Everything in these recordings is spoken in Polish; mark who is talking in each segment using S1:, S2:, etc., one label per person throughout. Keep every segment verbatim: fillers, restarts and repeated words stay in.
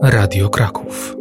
S1: Radio Kraków.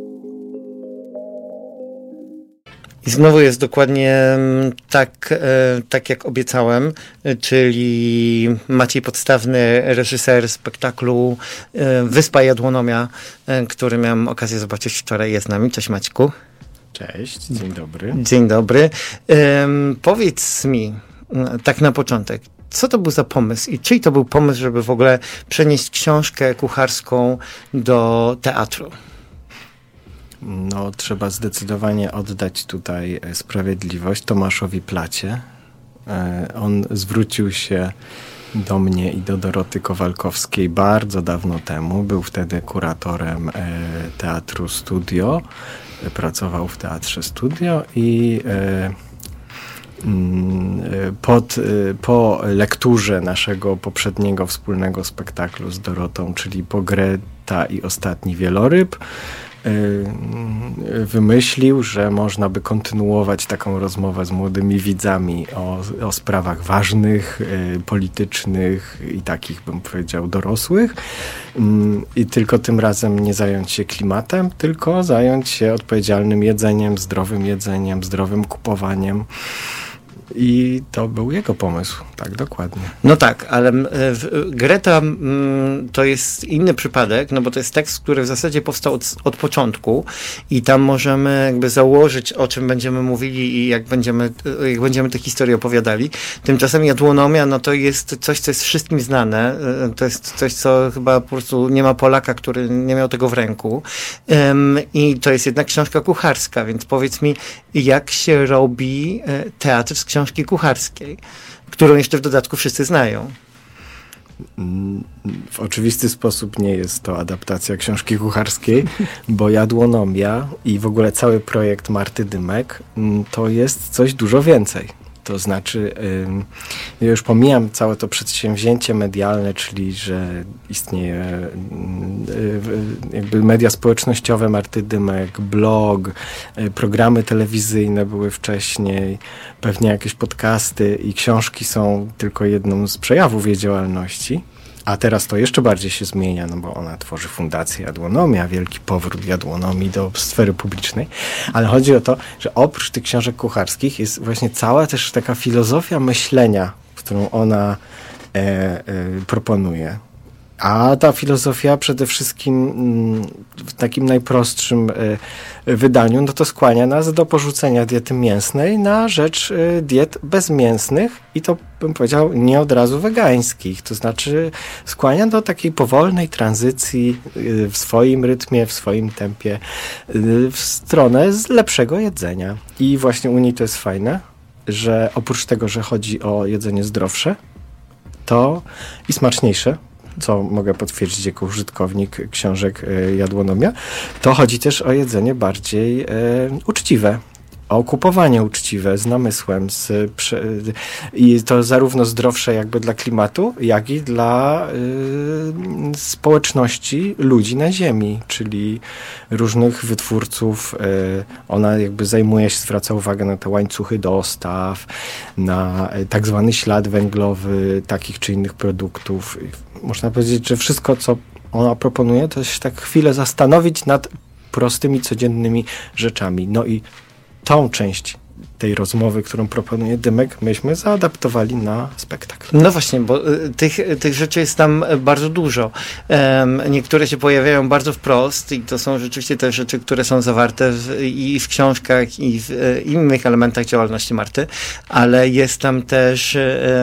S2: I znowu jest dokładnie tak, tak jak obiecałem, czyli Maciej Podstawny, reżyser spektaklu Wyspa Jadłonomia, który miałem okazję zobaczyć wczoraj, jest z nami. Cześć Maćku.
S3: Cześć, dzień dobry.
S2: Dzień dobry. Um, powiedz mi, tak na początek, co to był za pomysł i czyj to był pomysł, żeby w ogóle przenieść książkę kucharską do teatru?
S3: No, trzeba zdecydowanie oddać tutaj sprawiedliwość Tomaszowi Placie. On zwrócił się do mnie i do Doroty Kowalkowskiej bardzo dawno temu. Był wtedy kuratorem Teatru Studio. Pracował w Teatrze Studio i pod, po lekturze naszego poprzedniego wspólnego spektaklu z Dorotą, czyli Pogreta i Ostatni Wieloryb, wymyślił, że można by kontynuować taką rozmowę z młodymi widzami o, o sprawach ważnych, politycznych i takich, bym powiedział, dorosłych. I tylko tym razem nie zająć się klimatem, tylko zająć się odpowiedzialnym jedzeniem, zdrowym jedzeniem, zdrowym kupowaniem. I to był jego pomysł, tak dokładnie.
S2: No tak, ale Greta m, to jest inny przypadek, no bo to jest tekst, który w zasadzie powstał od, od początku i tam możemy jakby założyć, o czym będziemy mówili i jak będziemy, jak będziemy tę historię opowiadali. Tymczasem Jadłonomia, no to jest coś, co jest wszystkim znane. To jest coś, co chyba po prostu nie ma Polaka, który nie miał tego w ręku. Um, I to jest jednak książka kucharska, więc powiedz mi, jak się robi teatr z książki książki kucharskiej, którą jeszcze w dodatku wszyscy znają.
S3: W oczywisty sposób nie jest to adaptacja książki kucharskiej, bo Jadłonomia i w ogóle cały projekt Marty Dymek to jest coś dużo więcej. To znaczy, ja już pomijam całe to przedsięwzięcie medialne, czyli że istnieje jakby media społecznościowe Marty Dymek, blog, programy telewizyjne były wcześniej, pewnie jakieś podcasty i książki są tylko jedną z przejawów jej działalności. A teraz to jeszcze bardziej się zmienia, no bo ona tworzy Fundację Jadłonomia, wielki powrót Jadłonomii do sfery publicznej. Ale chodzi o to, że oprócz tych książek kucharskich jest właśnie cała też taka filozofia myślenia, którą ona e, e, proponuje. A ta filozofia przede wszystkim w takim najprostszym wydaniu, no to skłania nas do porzucenia diety mięsnej na rzecz diet bezmięsnych i to, bym powiedział, nie od razu wegańskich. To znaczy skłania do takiej powolnej tranzycji w swoim rytmie, w swoim tempie w stronę z lepszego jedzenia. I właśnie u niej to jest fajne, że oprócz tego, że chodzi o jedzenie zdrowsze, to i smaczniejsze, co mogę potwierdzić jako użytkownik książek Jadłonomia, to chodzi też o jedzenie bardziej e, uczciwe, o kupowanie uczciwe, z namysłem, z, prze, i to zarówno zdrowsze jakby dla klimatu, jak i dla y, społeczności ludzi na ziemi, czyli różnych wytwórców. Y, ona jakby zajmuje się, zwraca uwagę na te łańcuchy dostaw, na y, tak zwany ślad węglowy takich czy innych produktów. Można powiedzieć, że wszystko, co ona proponuje, to się tak chwilę zastanowić nad prostymi, codziennymi rzeczami. No i tą część tej rozmowy, którą proponuje Dymek, myśmy zaadaptowali na spektakl.
S2: No właśnie, bo y, tych, tych rzeczy jest tam bardzo dużo. Um, niektóre się pojawiają bardzo wprost i to są rzeczywiście te rzeczy, które są zawarte w, i w książkach, i w y, innych elementach działalności Marty, ale jest tam też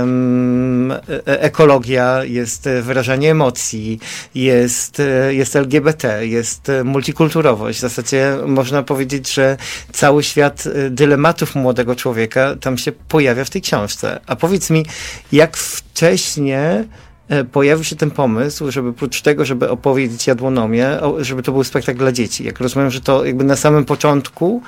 S2: um, ekologia, jest wyrażanie emocji, jest, jest L G B T, jest multikulturowość. W zasadzie można powiedzieć, że cały świat dylematów młodego człowieka tam się pojawia w tej książce. A powiedz mi, jak wcześnie pojawił się ten pomysł, żeby oprócz tego, żeby opowiedzieć Jadłonomię, żeby to był spektakl dla dzieci. Jak rozumiem, że to jakby na samym początku,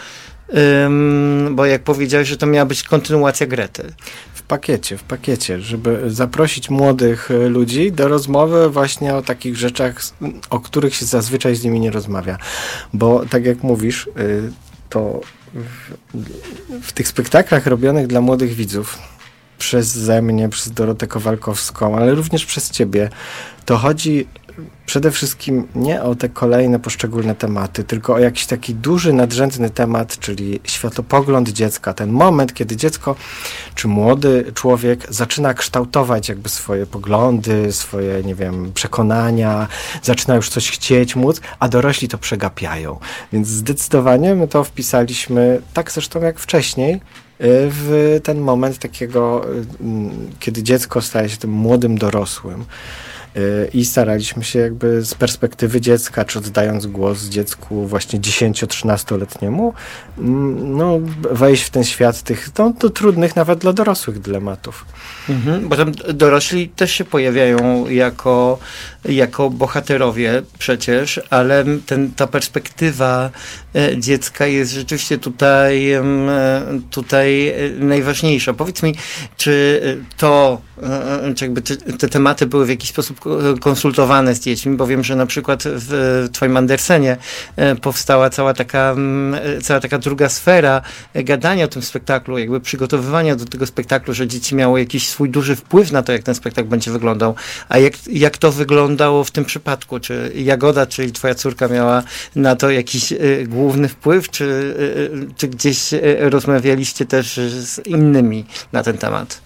S2: um, bo jak powiedziałeś, że to miała być kontynuacja Grety.
S3: W pakiecie, w pakiecie, żeby zaprosić młodych ludzi do rozmowy właśnie o takich rzeczach, o których się zazwyczaj z nimi nie rozmawia. Bo tak jak mówisz, to w, w tych spektaklach robionych dla młodych widzów przeze mnie, przez Dorotę Kowalkowską, ale również przez ciebie, to chodzi przede wszystkim nie o te kolejne poszczególne tematy, tylko o jakiś taki duży, nadrzędny temat, czyli światopogląd dziecka. Ten moment, kiedy dziecko czy młody człowiek zaczyna kształtować jakby swoje poglądy, swoje, nie wiem, przekonania, zaczyna już coś chcieć móc, a dorośli to przegapiają. Więc zdecydowanie my to wpisaliśmy, tak zresztą jak wcześniej, w ten moment takiego, kiedy dziecko staje się tym młodym dorosłym. I staraliśmy się jakby z perspektywy dziecka, czy oddając głos dziecku właśnie dziesięcio-trzynastoletniemu, no, wejść w ten świat tych no, to trudnych nawet dla dorosłych dylematów.
S2: Mhm, bo tam dorośli też się pojawiają jako, jako bohaterowie przecież, ale ten, ta perspektywa dziecka jest rzeczywiście tutaj, tutaj najważniejsza. Powiedz mi, czy to, czy jakby czy te tematy były w jakiś sposób konsultowane z dziećmi, bo wiem, że na przykład w twoim Andersenie powstała cała taka, cała taka druga sfera gadania o tym spektaklu, jakby przygotowywania do tego spektaklu, że dzieci miały jakiś swój duży wpływ na to, jak ten spektakl będzie wyglądał. A jak, jak to wyglądało w tym przypadku? Czy Jagoda, czyli twoja córka, miała na to jakiś y, główny wpływ, czy, y, czy gdzieś y, rozmawialiście też z innymi na ten temat?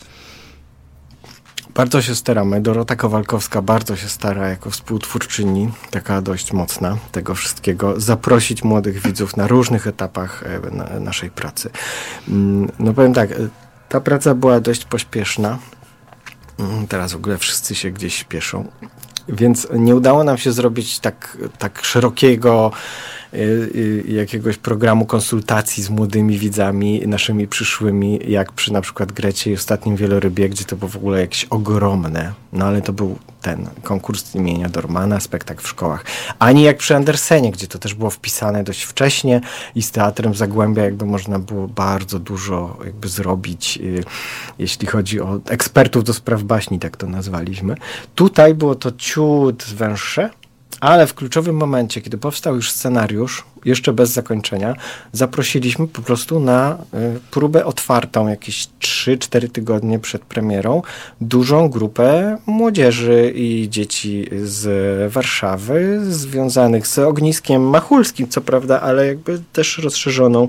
S3: Bardzo się staramy. Dorota Kowalkowska bardzo się stara jako współtwórczyni, taka dość mocna tego wszystkiego, zaprosić młodych widzów na różnych etapach na, naszej pracy. No powiem tak, ta praca była dość pośpieszna. Teraz w ogóle wszyscy się gdzieś śpieszą. Więc nie udało nam się zrobić tak, tak szerokiego jakiegoś programu konsultacji z młodymi widzami, naszymi przyszłymi, jak przy na przykład Grecie i Ostatnim Wielorybie, gdzie to było w ogóle jakieś ogromne, no ale to był ten konkurs imienia Dormana, spektakl w szkołach. Ani jak przy Andersenie, gdzie to też było wpisane dość wcześnie i z Teatrem Zagłębia jakby można było bardzo dużo jakby zrobić, jeśli chodzi o ekspertów do spraw baśni, tak to nazwaliśmy. Tutaj było to ciut węższe, ale w kluczowym momencie, kiedy powstał już scenariusz, jeszcze bez zakończenia, zaprosiliśmy po prostu na y, próbę otwartą, jakieś trzy cztery tygodnie przed premierą, dużą grupę młodzieży i dzieci z Warszawy, związanych z ogniskiem machulskim, co prawda, ale jakby też rozszerzoną.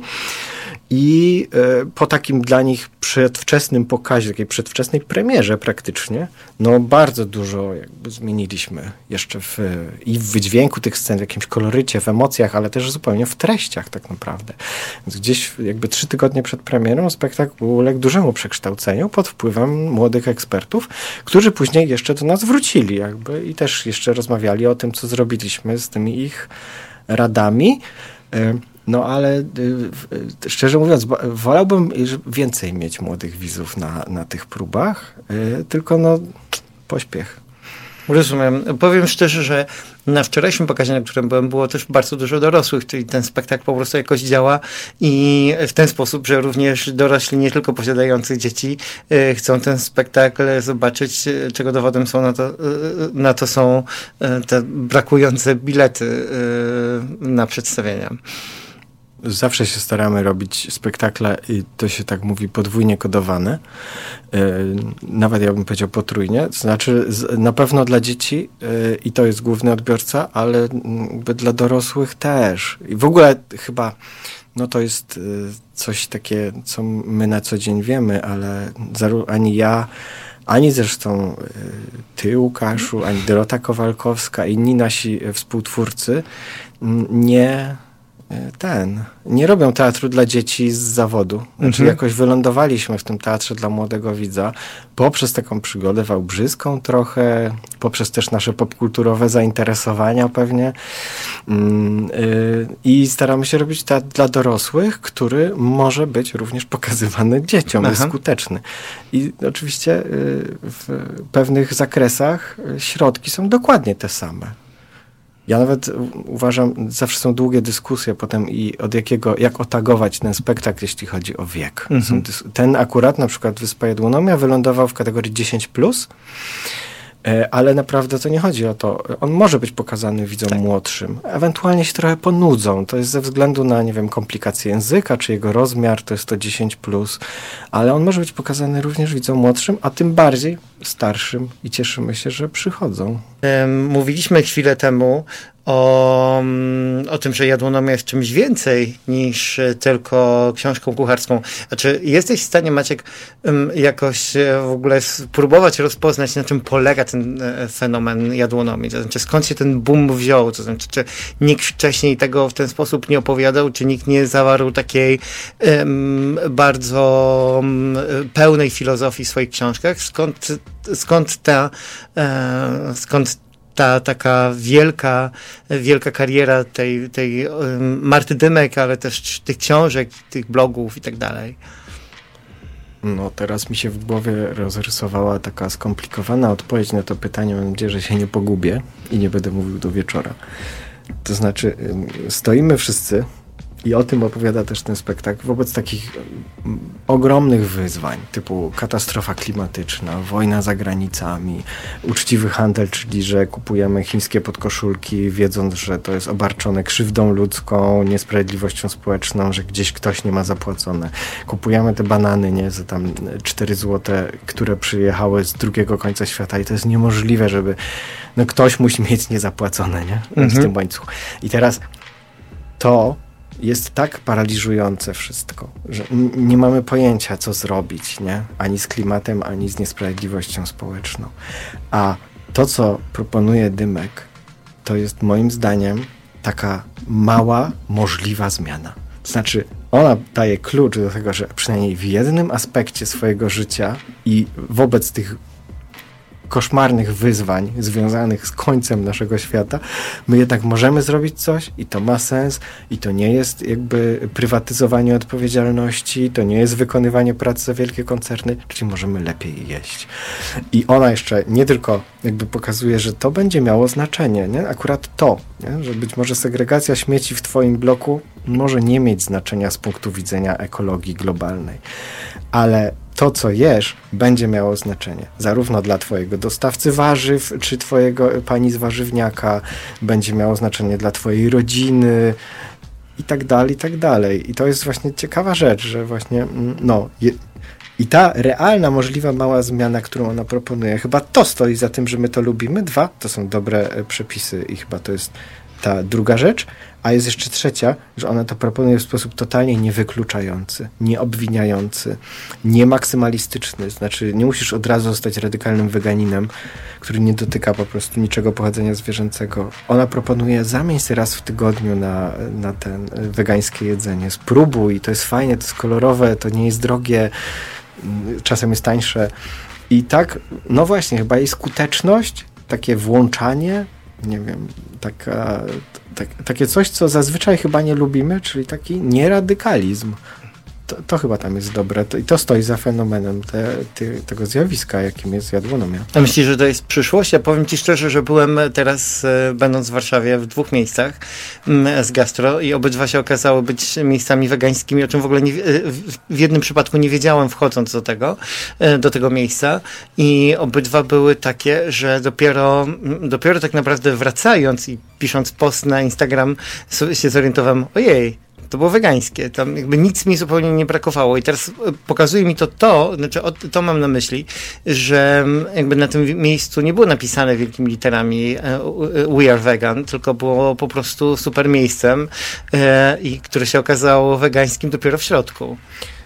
S3: I y, po takim dla nich przedwczesnym pokazie, takiej przedwczesnej premierze praktycznie, no bardzo dużo jakby zmieniliśmy jeszcze w, i w wydźwięku tych scen, w jakimś kolorycie, w emocjach, ale też zupełnie w treściach tak naprawdę. Więc gdzieś jakby trzy tygodnie przed premierą spektakl uległ dużemu przekształceniu pod wpływem młodych ekspertów, którzy później jeszcze do nas wrócili jakby i też jeszcze rozmawiali o tym, co zrobiliśmy z tymi ich radami. Y, No ale y, y, szczerze mówiąc, wolałbym więcej mieć młodych widzów na, na tych próbach, y, tylko no pośpiech.
S2: Rozumiem. Powiem szczerze, że na wczorajszym pokazie, na którym byłem, było też bardzo dużo dorosłych, czyli ten spektakl po prostu jakoś działa i w ten sposób, że również dorośli, nie tylko posiadający dzieci, y, chcą ten spektakl zobaczyć, czego dowodem są na to, y, na to są y, te brakujące bilety y, na przedstawienia.
S3: Zawsze się staramy robić spektakle i to się tak mówi podwójnie kodowane. Yy, nawet ja bym powiedział potrójnie. To znaczy z, na pewno dla dzieci yy, i to jest główny odbiorca, ale yy, dla dorosłych też. I w ogóle chyba no to jest yy, coś takie, co my na co dzień wiemy, ale zaró- ani ja, ani zresztą yy, ty, Łukaszu, ani Dorota Kowalkowska, inni nasi współtwórcy yy, nie... ten, nie robią teatru dla dzieci z zawodu. Znaczy mhm. jakoś wylądowaliśmy w tym teatrze dla młodego widza poprzez taką przygodę wałbrzyską trochę, poprzez też nasze popkulturowe zainteresowania pewnie yy, yy, i staramy się robić teatr dla dorosłych, który może być również pokazywany dzieciom, Aha. jest skuteczny. I oczywiście yy, w pewnych zakresach środki są dokładnie te same. Ja nawet uważam, zawsze są długie dyskusje potem i od jakiego, jak otagować ten spektakl, jeśli chodzi o wiek. Mhm. Ten akurat, na przykład Wyspa Jadłonomia, wylądował w kategorii dziesięć plus, Ale naprawdę to nie chodzi o to. On może być pokazany widzom tak. młodszym. Ewentualnie się trochę ponudzą. To jest ze względu na, nie wiem, komplikacje języka, czy jego rozmiar, to jest to dziesięć plus. Ale on może być pokazany również widzom młodszym, a tym bardziej starszym i cieszymy się, że przychodzą.
S2: Mówiliśmy chwilę temu o, o tym, że jadłonomia jest czymś więcej niż tylko książką kucharską. Znaczy, jesteś w stanie, Maciek, jakoś w ogóle spróbować rozpoznać, na czym polega ten fenomen jadłonomii? To znaczy, skąd się ten boom wziął? To znaczy, czy nikt wcześniej tego w ten sposób nie opowiadał, czy nikt nie zawarł takiej um, bardzo um, pełnej filozofii w swoich książkach? Skąd, skąd ta, e, skąd ta taka wielka, wielka kariera tej, tej um, Marty Dymek, ale też tych książek, tych blogów i tak dalej?
S3: No teraz mi się w głowie rozrysowała taka skomplikowana odpowiedź na to pytanie. Mam nadzieję, że się nie pogubię i nie będę mówił do wieczora. To znaczy, stoimy wszyscy i o tym opowiada też ten spektakl wobec takich um, ogromnych wyzwań, typu katastrofa klimatyczna, wojna za granicami, uczciwy handel, czyli że kupujemy chińskie podkoszulki, wiedząc, że to jest obarczone krzywdą ludzką, niesprawiedliwością społeczną, że gdzieś ktoś nie ma zapłacone. Kupujemy te banany, nie, za tam cztery złote, które przyjechały z drugiego końca świata i to jest niemożliwe, żeby no ktoś musi mieć niezapłacone, nie? Mhm. W tym łańcuchu. I teraz to jest tak paraliżujące wszystko, że n- nie mamy pojęcia, co zrobić, nie? Ani z klimatem, ani z niesprawiedliwością społeczną. A to, co proponuje Dymek, to jest moim zdaniem taka mała, możliwa zmiana. To znaczy, ona daje klucz do tego, że przynajmniej w jednym aspekcie swojego życia i wobec tych koszmarnych wyzwań związanych z końcem naszego świata, my jednak możemy zrobić coś i to ma sens i to nie jest jakby prywatyzowanie odpowiedzialności, to nie jest wykonywanie pracy za wielkie koncerny, czyli możemy lepiej jeść. I ona jeszcze nie tylko jakby pokazuje, że to będzie miało znaczenie, nie? Akurat to, nie? Że być może segregacja śmieci w twoim bloku może nie mieć znaczenia z punktu widzenia ekologii globalnej, ale to, co jesz, będzie miało znaczenie. Zarówno dla twojego dostawcy warzyw, czy twojego pani z warzywniaka, będzie miało znaczenie dla twojej rodziny i tak dalej, i tak dalej. I to jest właśnie ciekawa rzecz, że właśnie, no, je, i ta realna, możliwa mała zmiana, którą ona proponuje, chyba to stoi za tym, że my to lubimy. Dwa, to są dobre przepisy i chyba to jest ta druga rzecz, a jest jeszcze trzecia, że ona to proponuje w sposób totalnie niewykluczający, nieobwiniający, niemaksymalistyczny. Znaczy nie musisz od razu zostać radykalnym weganinem, który nie dotyka po prostu niczego pochodzenia zwierzęcego. Ona proponuje zamień się raz w tygodniu na, na ten wegańskie jedzenie. Spróbuj, to jest fajne, to jest kolorowe, to nie jest drogie, czasem jest tańsze. I tak, no właśnie, chyba jej skuteczność, takie włączanie, nie wiem, taka, tak, takie coś, co zazwyczaj chyba nie lubimy, czyli taki nieradykalizm. To, to chyba tam jest dobre. To, I to stoi za fenomenem te, te, tego zjawiska, jakim jest jadłonomia.
S2: A myślisz, że to jest przyszłość? Ja powiem ci szczerze, że byłem teraz, będąc w Warszawie, w dwóch miejscach z gastro i obydwa się okazały być miejscami wegańskimi, o czym w ogóle nie, w jednym przypadku nie wiedziałem, wchodząc do tego, do tego miejsca. I obydwa były takie, że dopiero, dopiero tak naprawdę wracając i pisząc post na Instagram się zorientowałem, ojej, to było wegańskie, tam jakby nic mi zupełnie nie brakowało i teraz pokazuje mi to to, znaczy to mam na myśli, że jakby na tym miejscu nie było napisane wielkimi literami We are vegan, tylko było po prostu super miejscem i które się okazało wegańskim dopiero w środku.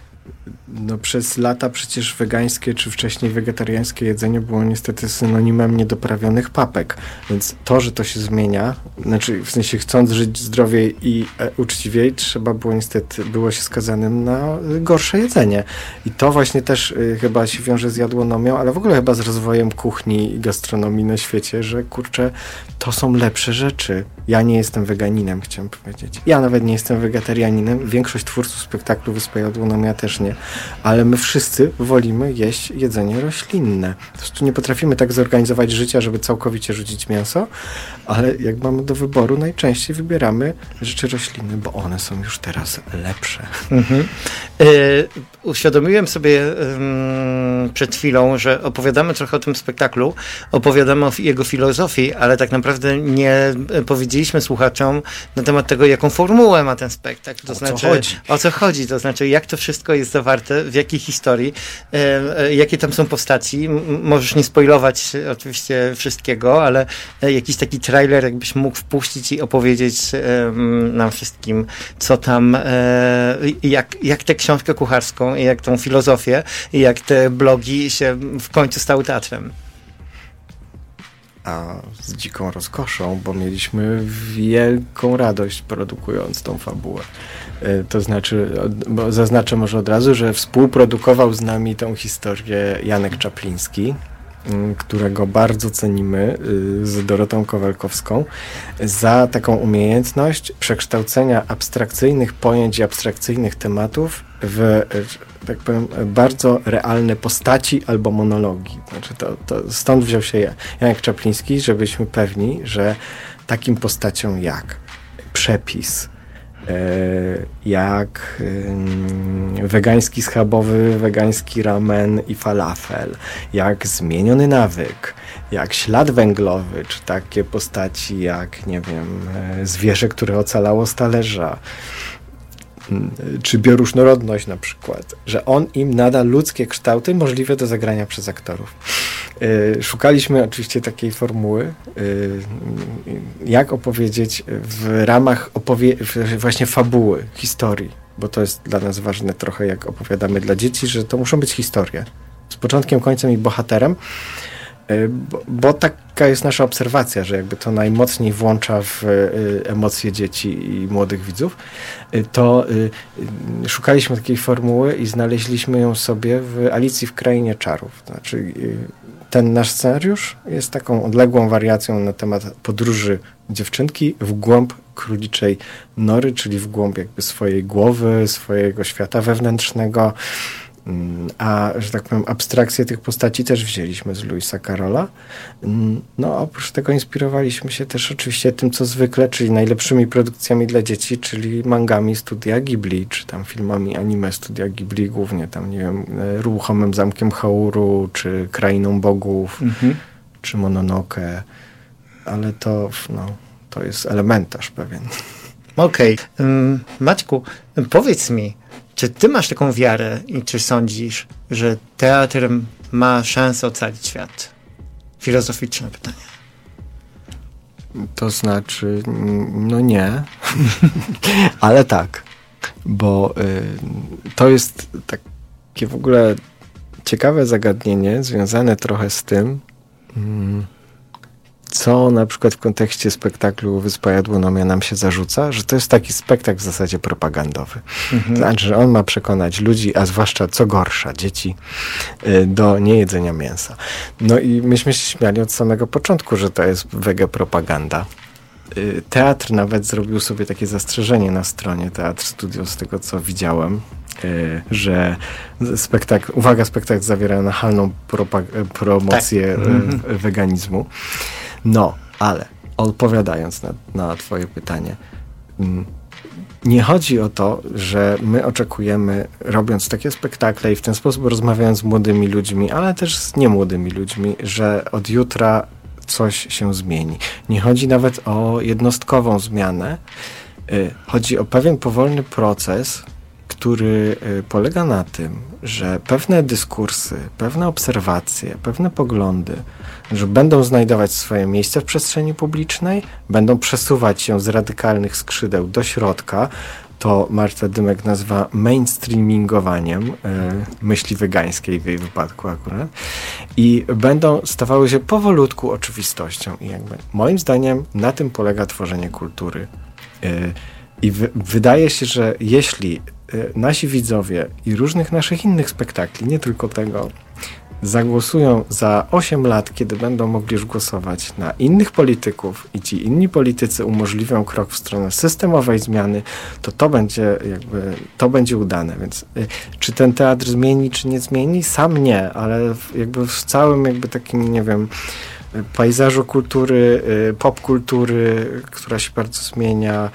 S3: No przez lata przecież wegańskie czy wcześniej wegetariańskie jedzenie było niestety synonimem niedoprawionych papek, więc to, że to się zmienia, znaczy w sensie chcąc żyć zdrowiej i e, uczciwiej, trzeba było niestety, było się skazanym na gorsze jedzenie. I to właśnie też y, chyba się wiąże z jadłonomią, ale w ogóle chyba z rozwojem kuchni i gastronomii na świecie, że kurczę, to są lepsze rzeczy. Ja nie jestem weganinem, chciałem powiedzieć. Ja nawet nie jestem wegetarianinem. Większość twórców spektaklu Wyspa Jadłonomia też nie. ale my wszyscy wolimy jeść jedzenie roślinne. Po prostu nie potrafimy tak zorganizować życia, żeby całkowicie rzucić mięso, ale jak mamy do wyboru, najczęściej wybieramy rzeczy roślinne, bo one są już teraz lepsze.
S2: Mhm. Y- uświadomiłem sobie um, przed chwilą, że opowiadamy trochę o tym spektaklu, opowiadamy o jego filozofii, ale tak naprawdę nie powiedzieliśmy słuchaczom na temat tego, jaką formułę ma ten spektakl. To
S3: o
S2: znaczy,
S3: co chodzi?
S2: o co chodzi, to znaczy, jak to wszystko jest zawarte, w jakiej historii, e, e, jakie tam są postaci. M- możesz nie spoilować oczywiście wszystkiego, ale e, jakiś taki trailer jakbyś mógł wpuścić i opowiedzieć e, nam wszystkim, co tam, e, jak, jak tę książkę kucharską i jak tą filozofię i jak te blogi się w końcu stały teatrem.
S3: A z dziką rozkoszą, bo mieliśmy wielką radość produkując tą fabułę. To znaczy, bo zaznaczę może od razu, że współprodukował z nami tą historię Janek Czapliński, którego bardzo cenimy z Dorotą Kowalkowską za taką umiejętność przekształcenia abstrakcyjnych pojęć i abstrakcyjnych tematów w, tak powiem, bardzo realne postaci albo monologi. Znaczy to, to stąd wziął się Janek Czapliński, żebyśmy pewni, że takim postaciom jak przepis, jak wegański schabowy, wegański ramen i falafel, jak zmieniony nawyk, jak ślad węglowy, czy takie postaci jak, nie wiem, zwierzę, które ocalało z talerza, czy bioróżnorodność na przykład, że on im nada ludzkie kształty możliwe do zagrania przez aktorów. Szukaliśmy oczywiście takiej formuły, jak opowiedzieć w ramach opowie- właśnie fabuły, historii, bo to jest dla nas ważne trochę, jak opowiadamy dla dzieci, że to muszą być historie. Z początkiem, końcem i bohaterem, bo, bo taka jest nasza obserwacja, że jakby to najmocniej włącza w emocje dzieci i młodych widzów, to szukaliśmy takiej formuły i znaleźliśmy ją sobie w Alicji w Krainie Czarów. Znaczy, ten nasz scenariusz jest taką odległą wariacją na temat podróży dziewczynki w głąb króliczej nory, czyli w głąb jakby swojej głowy, swojego świata wewnętrznego. A, że tak powiem, abstrakcję tych postaci też wzięliśmy z Lewisa Carrolla. No, oprócz tego inspirowaliśmy się też oczywiście tym, co zwykle, czyli najlepszymi produkcjami dla dzieci, czyli mangami Studia Ghibli, czy tam filmami anime Studia Ghibli, głównie tam, nie wiem, Ruchomym Zamkiem Hauru, czy Krainą Bogów, mhm. czy Mononoke, ale to, no, to jest elementarz pewien.
S2: Okej. Okay. Um, Maćku, powiedz mi, czy ty masz taką wiarę i czy sądzisz, że teatr ma szansę ocalić świat? Filozoficzne pytanie.
S3: To znaczy, no nie, ale tak, bo y, to jest takie w ogóle ciekawe zagadnienie związane trochę z tym, y, co na przykład w kontekście spektaklu Wyspa Jadłonomia nam się zarzuca, że to jest taki spektakl w zasadzie propagandowy. Mhm. To znaczy, że on ma przekonać ludzi, a zwłaszcza co gorsza, dzieci, do niejedzenia mięsa. No i myśmy się śmiali od samego początku, że to jest wege propaganda. Teatr nawet zrobił sobie takie zastrzeżenie na stronie Teatr Studio, z tego co widziałem, że spektakl, uwaga, spektakl zawiera nachalną propag- promocję tak. mhm. weganizmu. No, ale odpowiadając na, na twoje pytanie, nie chodzi o to, że my oczekujemy, robiąc takie spektakle i w ten sposób rozmawiając z młodymi ludźmi, ale też z niemłodymi ludźmi, że od jutra coś się zmieni. Nie chodzi nawet o jednostkową zmianę. Chodzi o pewien powolny proces, który polega na tym, że pewne dyskursy, pewne obserwacje, pewne poglądy, że będą znajdować swoje miejsce w przestrzeni publicznej, będą przesuwać się z radykalnych skrzydeł do środka. To Marta Dymek nazywa mainstreamingowaniem y, myśli wegańskiej w jej wypadku akurat. I będą stawały się powolutku oczywistością. I jakby moim zdaniem na tym polega tworzenie kultury. Y, I w, wydaje się, że jeśli y, nasi widzowie i różnych naszych innych spektakli, nie tylko tego, zagłosują za osiem lat, kiedy będą mogli już głosować na innych polityków i ci inni politycy umożliwią krok w stronę systemowej zmiany, to to będzie jakby, to będzie udane. Więc y, czy ten teatr zmieni, czy nie zmieni? Sam nie, ale w, jakby w całym jakby takim, nie wiem, pejzażu kultury, popkultury, która się bardzo zmienia.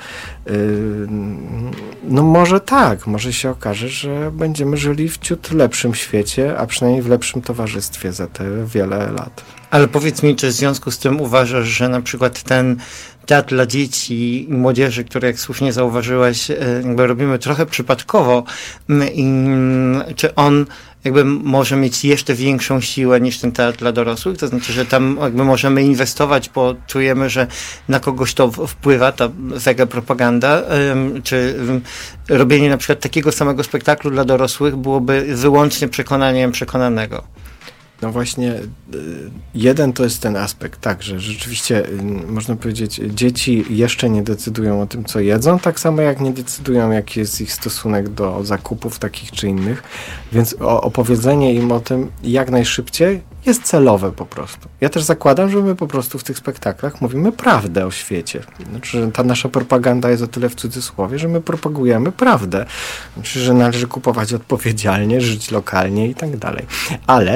S3: No może tak, może się okaże, że będziemy żyli w ciut lepszym świecie, a przynajmniej w lepszym towarzystwie za te wiele lat.
S2: Ale powiedz mi, czy w związku z tym uważasz, że na przykład ten teatr dla dzieci i młodzieży, który, jak słusznie zauważyłeś, jakby robimy trochę przypadkowo, i czy on jakby może mieć jeszcze większą siłę niż ten teatr dla dorosłych? To znaczy, że tam jakby możemy inwestować, bo czujemy, że na kogoś to wpływa, ta wega propaganda, czy robienie na przykład takiego samego spektaklu dla dorosłych byłoby wyłącznie przekonaniem przekonanego?
S3: No właśnie, jeden to jest ten aspekt, tak, że rzeczywiście można powiedzieć, dzieci jeszcze nie decydują o tym, co jedzą, tak samo jak nie decydują, jaki jest ich stosunek do zakupów takich czy innych, więc opowiedzenie im o tym jak najszybciej jest celowe po prostu. Ja też zakładam, że my po prostu w tych spektaklach mówimy prawdę o świecie. Znaczy, że ta nasza propaganda jest o tyle w cudzysłowie, że my propagujemy prawdę. Znaczy, że należy kupować odpowiedzialnie, żyć lokalnie i tak dalej. Ale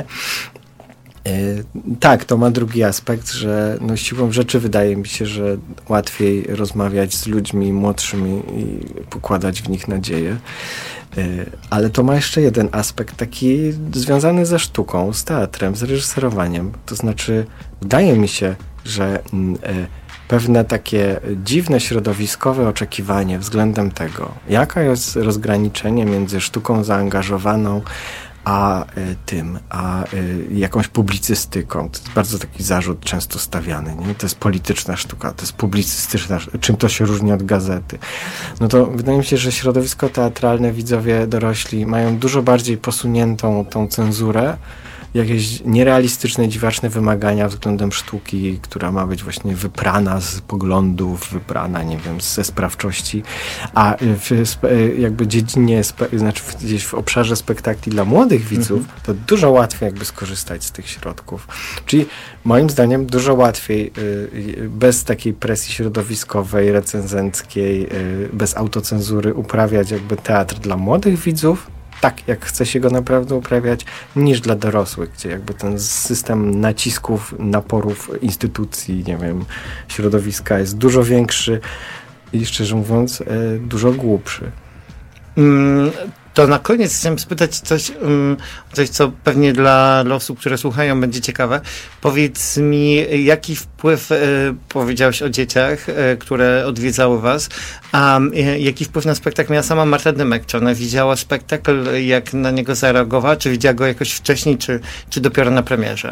S3: tak, to ma drugi aspekt, że no siłą rzeczy wydaje mi się, że łatwiej rozmawiać z ludźmi młodszymi i pokładać w nich nadzieję. Ale to ma jeszcze jeden aspekt taki związany ze sztuką, z teatrem, z reżyserowaniem. To znaczy, wydaje mi się, że pewne takie dziwne środowiskowe oczekiwanie względem tego, jaka jest rozgraniczenie między sztuką zaangażowaną a y, tym, a y, jakąś publicystyką. To jest bardzo taki zarzut często stawiany, nie? To jest polityczna sztuka, to jest publicystyczna, czym to się różni od gazety. No to wydaje mi się, że środowisko teatralne, widzowie dorośli mają dużo bardziej posuniętą tą cenzurę, jakieś nierealistyczne, dziwaczne wymagania względem sztuki, która ma być właśnie wyprana z poglądów, wyprana, nie wiem, ze sprawczości, a w jakby dziedzinie, znaczy gdzieś w obszarze spektakli dla młodych widzów, mhm. to dużo łatwiej jakby skorzystać z tych środków. Czyli moim zdaniem dużo łatwiej bez takiej presji środowiskowej, recenzenckiej, bez autocenzury uprawiać jakby teatr dla młodych widzów, tak jak chce się go naprawdę uprawiać, niż dla dorosłych, gdzie jakby ten system nacisków, naporów instytucji, nie wiem, środowiska jest dużo większy i szczerze mówiąc dużo głupszy.
S2: Mm, to na koniec chciałem spytać coś, um, coś, co pewnie dla, dla osób, które słuchają, będzie ciekawe. Powiedz mi, jaki wpływ, e, powiedziałeś o dzieciach, e, które odwiedzały was, a e, jaki wpływ na spektakl miała sama Marta Dymek? Czy ona widziała spektakl, jak na niego zareagowała? Czy widziała go jakoś wcześniej, czy, czy dopiero na premierze?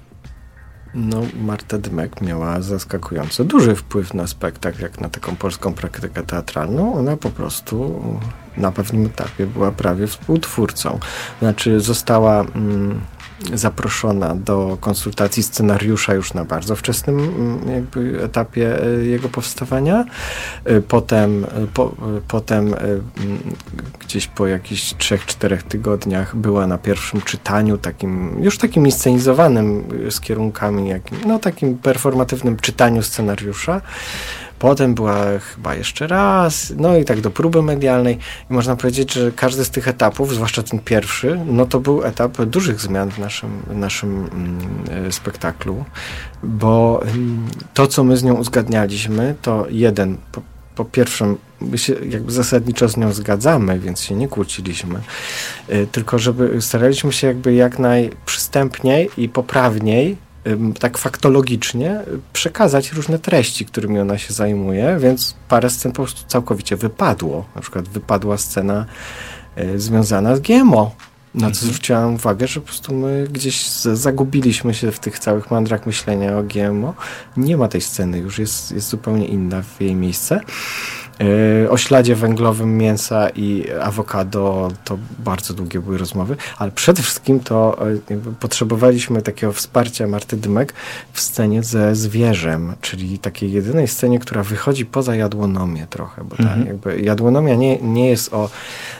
S3: No, Marta Dymek miała zaskakująco duży wpływ na spektakl, jak na taką polską praktykę teatralną. Ona po prostu na pewnym etapie była prawie współtwórcą. Znaczy została mm, zaproszona do konsultacji scenariusza już na bardzo wczesnym jakby etapie jego powstawania. Potem, po, potem gdzieś po jakichś trzech, czterech tygodniach była na pierwszym czytaniu, takim już takim inscenizowanym z kierunkami, jakim, no takim performatywnym czytaniu scenariusza. Potem była chyba jeszcze raz, no i tak do próby medialnej. I można powiedzieć, że każdy z tych etapów, zwłaszcza ten pierwszy, no to był etap dużych zmian w naszym, w naszym mm, spektaklu, bo mm, to, co my z nią uzgadnialiśmy, to jeden, po, po pierwsze, my się jakby zasadniczo z nią zgadzamy, więc się nie kłóciliśmy, y, tylko żeby staraliśmy się jakby jak najprzystępniej i poprawniej, tak faktologicznie przekazać różne treści, którymi ona się zajmuje, więc parę scen po prostu całkowicie wypadło. Na przykład wypadła scena y, związana z G M O. Na co mhm. zwróciłam uwagę, że po prostu my gdzieś z, zagubiliśmy się w tych całych mandrach myślenia o G M O. Nie ma tej sceny, już jest, jest zupełnie inna w jej miejsce. O śladzie węglowym mięsa i awokado to bardzo długie były rozmowy, ale przede wszystkim to jakby potrzebowaliśmy takiego wsparcia Marty Dymek w scenie ze zwierzem, czyli takiej jedynej scenie, która wychodzi poza jadłonomię trochę, bo ta mhm. jakby jadłonomia nie, nie jest o,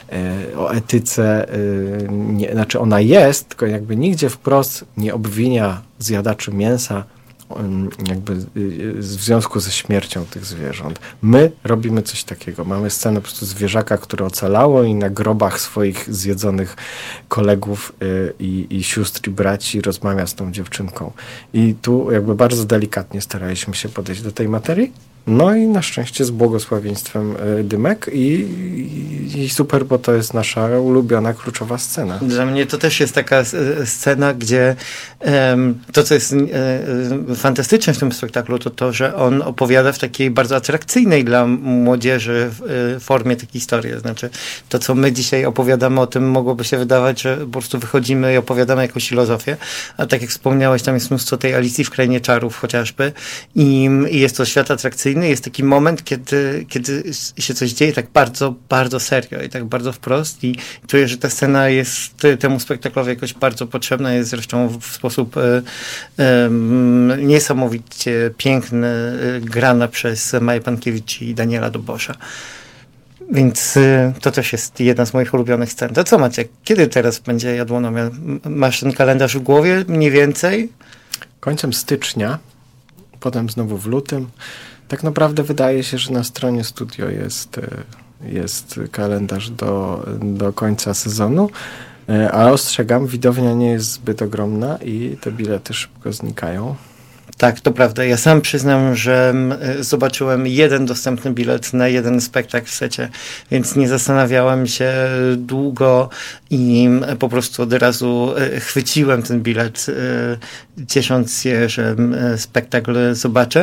S3: o etyce, nie, znaczy ona jest, tylko jakby nigdzie wprost nie obwinia zjadaczy mięsa jakby w związku ze śmiercią tych zwierząt. My robimy coś takiego. Mamy scenę po prostu zwierzaka, które ocalało i na grobach swoich zjedzonych kolegów i, i sióstr i braci rozmawia z tą dziewczynką. I tu jakby bardzo delikatnie staraliśmy się podejść do tej materii. No i na szczęście z błogosławieństwem Dymek i, i, i super, bo to jest nasza ulubiona, kluczowa scena.
S2: Dla mnie to też jest taka scena, gdzie um, to, co jest um, fantastyczne w tym spektaklu, to to, że on opowiada w takiej bardzo atrakcyjnej dla młodzieży formie tę historię. Znaczy, to, co my dzisiaj opowiadamy o tym, mogłoby się wydawać, że po prostu wychodzimy i opowiadamy jakąś filozofię, a tak jak wspomniałeś, tam jest mnóstwo tej Alicji w Krainie Czarów chociażby i, i jest to świat atrakcyjny. Jest taki moment, kiedy, kiedy się coś dzieje tak bardzo, bardzo serio i tak bardzo wprost i czuję, że ta scena jest temu spektaklowi jakoś bardzo potrzebna, jest zresztą w sposób e, e, niesamowicie piękny, e, grana przez Maję Pankiewicz i Daniela Dobosza. Więc e, to też jest jedna z moich ulubionych scen. To co, Maciek, kiedy teraz będzie jadłonomia? Masz ten kalendarz w głowie mniej więcej?
S3: Końcem stycznia, potem znowu w lutym. Tak naprawdę wydaje się, że na stronie studio jest, jest kalendarz do, do końca sezonu, ale ostrzegam, widownia nie jest zbyt ogromna i te bilety szybko znikają.
S2: Tak, to prawda. Ja sam przyznam, że zobaczyłem jeden dostępny bilet na jeden spektakl w secie, więc nie zastanawiałem się długo i po prostu od razu chwyciłem ten bilet, ciesząc się, że spektakl zobaczę.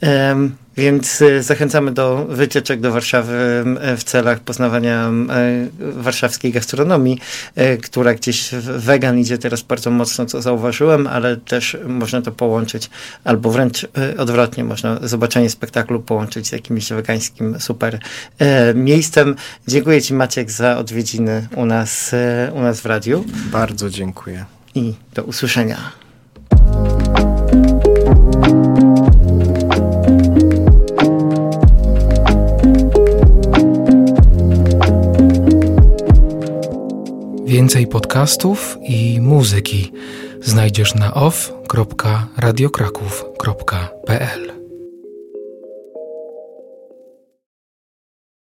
S2: Więc zachęcamy do wycieczek do Warszawy w celach poznawania warszawskiej gastronomii, która gdzieś wegan idzie teraz bardzo mocno, co zauważyłem, ale też można to połączyć, albo wręcz odwrotnie, można zobaczenie spektaklu połączyć z jakimś wegańskim super miejscem. Dziękuję Ci, Maciek, za odwiedziny u nas, u nas w radiu.
S3: Bardzo dziękuję.
S2: I do usłyszenia.
S1: Więcej podcastów i muzyki znajdziesz na off kropka radiokraków kropka p l.